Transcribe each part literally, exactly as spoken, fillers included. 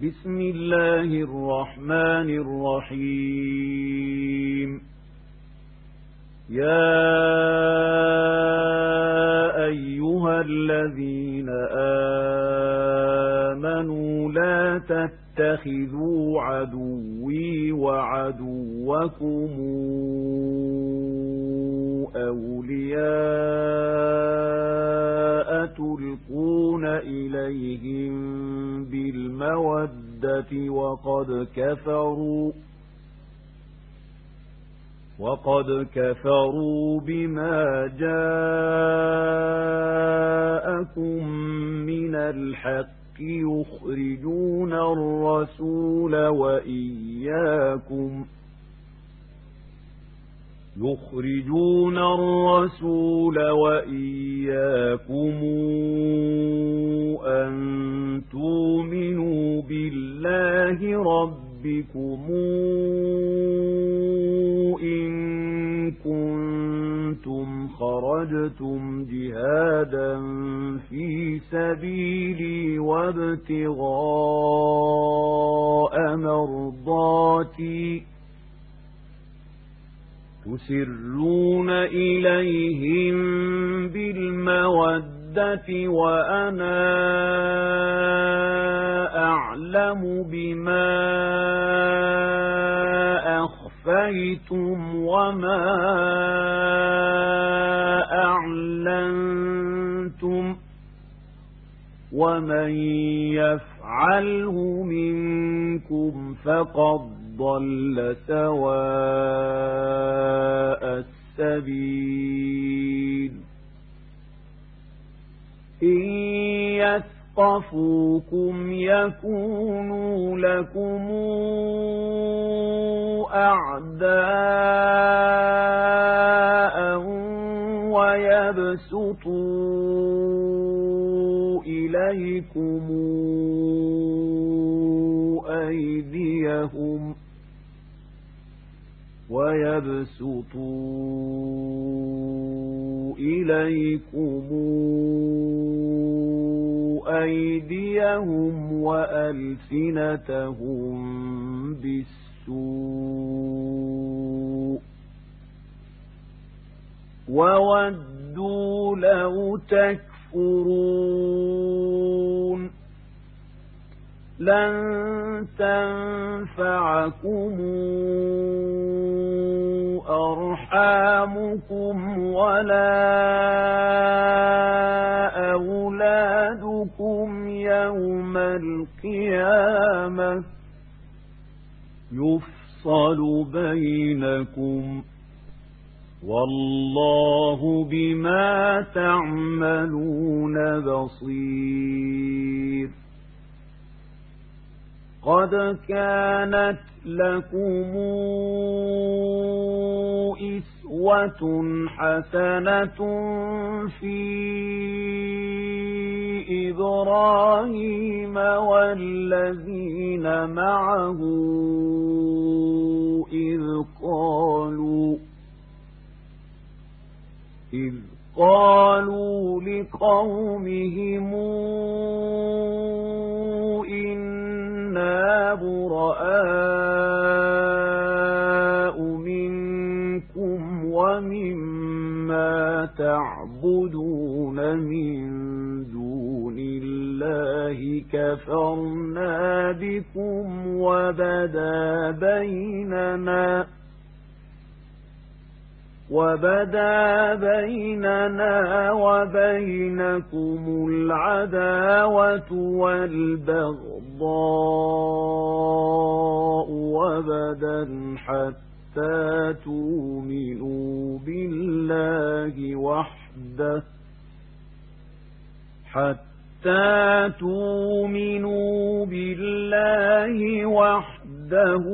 بسم الله الرحمن الرحيم. يا أيها الذين آمنوا لا تتخذوا عدوي وعدوكم أولياء تلقون إليهم بالمودة وقد كفروا وقد كفروا بما جاءكم من الحق يخرجون الرسول وإياكم يخرجون الرسول وإياكم أن تؤمنوا بالله ربكم إن كنتم خرجتم جهادا في سبيلي وابتغاء مرضاتي تسرون إليهم بالمودة وأنا أعلم بما أخفيتم وما أعلنتم ومن يفعله منكم فقد ضل سواء السبيل. إن يثقفوكم يكونوا لكم أعداء ويبسطوا إليكم أيديهم ويبسطوا إليكم أيديهم وألسنتهم بالسوء وودوا لو تكفرون. لن تنفعكم أرحامكم ولا أولادكم يوم القيامة يفصل بينكم والله بما تعملون بصير. قد كانت لكم إسوة حسنة في إبراهيم والذين معه إذ قالوا إذ قالوا لقومهم إنا براء منكم ومما تعبدون من دون الله كفرنا بكم وبدا بيننا وبدا بيننا وبينكم العداوة والبغضاء وبدا حتى تؤمنوا بالله وحده حتى تؤمنوا بالله وحده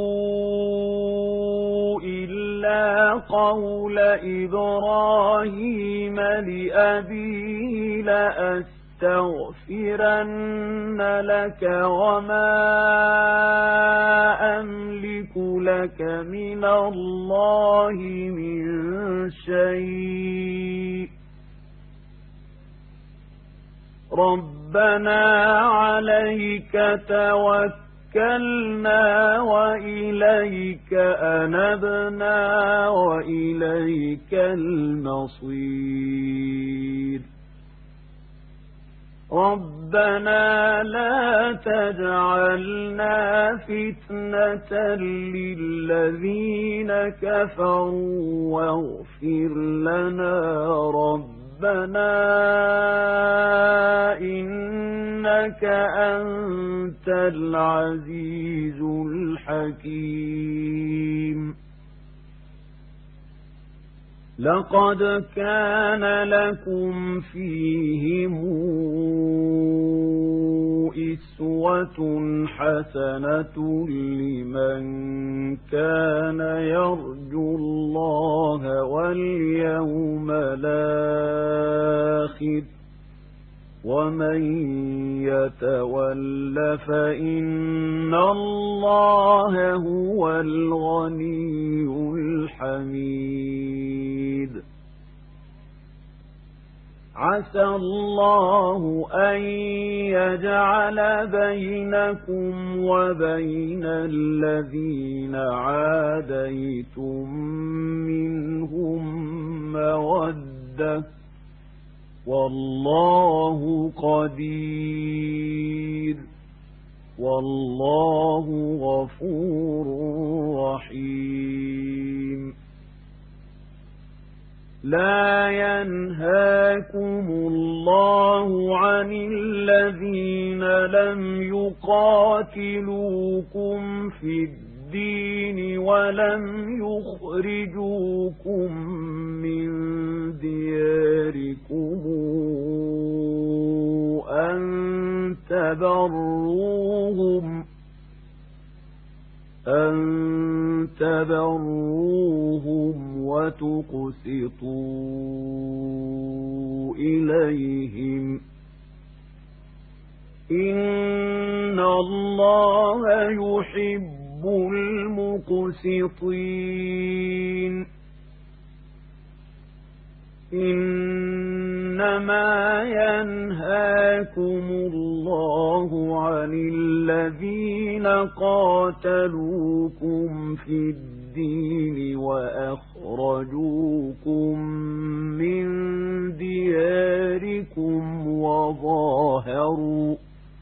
إلا قول إبراهيم لأبيه لأستغفرن لك وما أملك لك من الله من شيء رب ربنا عليك توكلنا وإليك أنبنا وإليك المصير ربنا لا تجعلنا فتنة للذين كفروا واغفر لنا ربنا إنك أنت العزيز الحكيم لقد كان لكم فيهم أسوة حسنة لمن كان يرجو الله واليوم الآخر ومن يتول فإن الله هو الغني الحميد عسى الله أن يجعل بينكم وبين الذين عاديتم منهم مودة والله قدير والله غفور رحيم لا ينهاكم الله عن الذين لم يقاتلوكم في الدين ولم يخرجوكم من دياركم أن تبروهم أن تبروهم وتقسطوا إليهم إن الله يحب المقسطين إنما ينهاكم الله عن الذين قاتلوكم في الدين وأخرجوكم من دياركم وظاهروا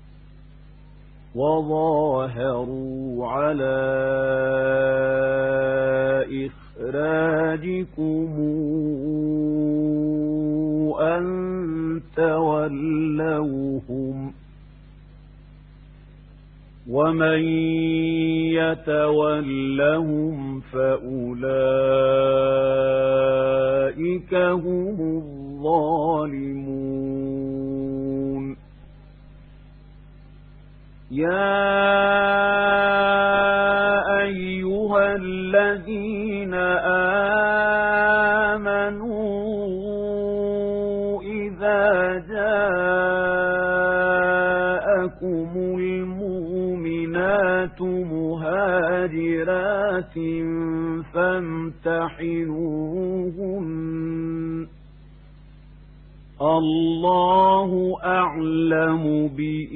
وظاهروا على إخراجكم أن تولوهم ومن يتولهم فأولئك هم الظالمون يا أيها الذين آمنوا إذا جاءكم المؤمنات مهاجرات فامتحنوهن الله أعلم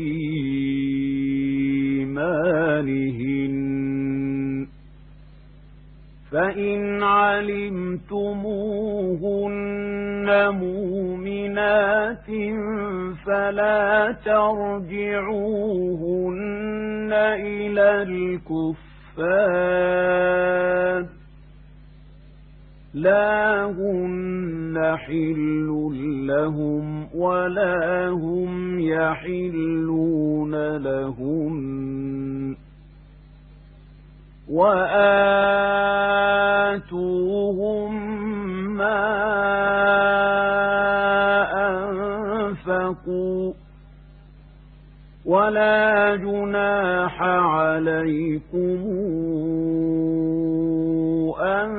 بإيمانهن فإن علمتموهن مؤمنات فلا ترجعوهن إلى الكفار لا هن حل لهم ولا هم يحلون لهن وآتوهم ما أنفقوا ولا جناح عليكم أن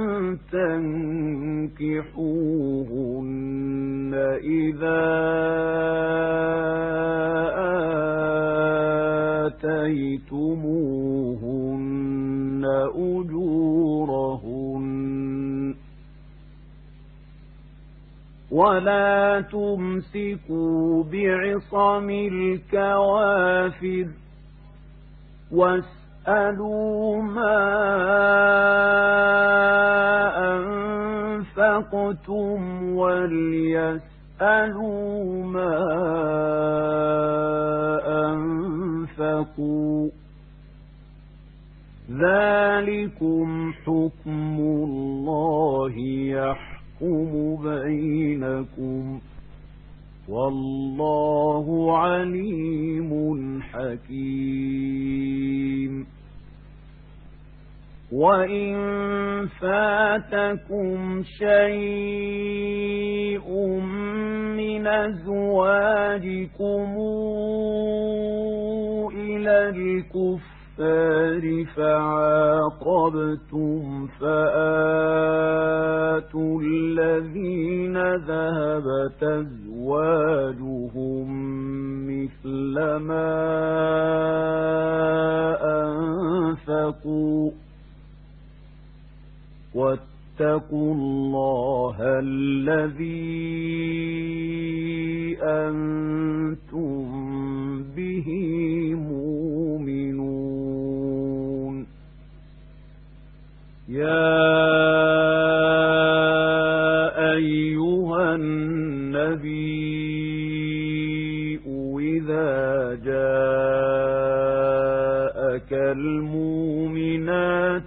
تنكحوهن إذا آتيتموهن أجورهن ولا تمسكوا بعصم الكوافر واسألوا ما أنفقتم وليسألوا ما أنفقوا ذلكم حكم الله يحكم بينكم والله عليم حكيم. وإن فاتكم شيء من أزواجكم إلى الكفار فعاقبتم فآتوا الذين ذهبت أزواجهم مثل ما أنفقوا واتقوا الله الذي أنتم به مؤمنون. يا أيها النبي إذا جاءك المؤمنات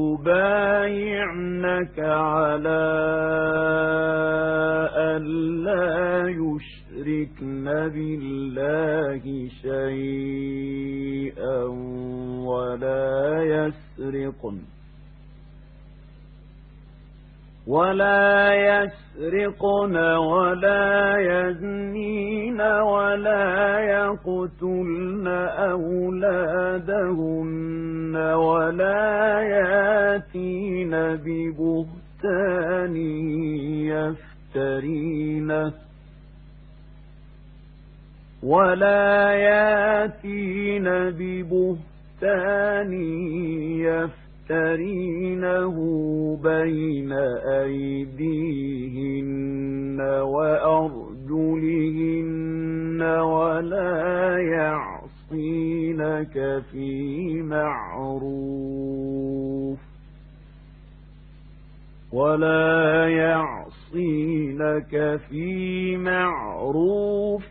يبايعنك على أن لا يشركن بالله شيئا ولا يسرقن ولا يسرقن ولا يزنين ولا يقتلن أولادهن ولا ياتين ببهتان يفترينه ولا ياتين ببهتان يفترينه بين أيديهن وأرجلهن ولا يعصينك في معروف ولا يعصينك في معروف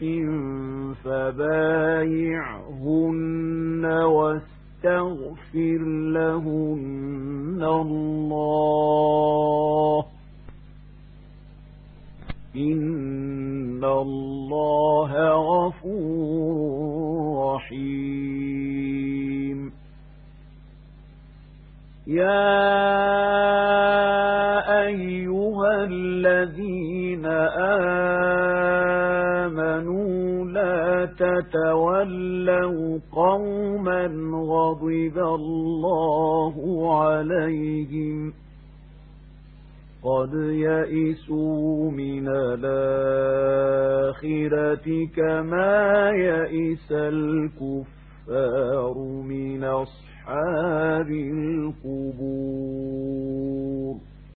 فبايعهن واستغفر لهن الله إن الله غفور رحيم. يا أيها الذين آمنوا لا تتولوا قوما غضب الله عليهم قد يئسوا من الآخرة كما يئس الكفار من أصحاب القبور.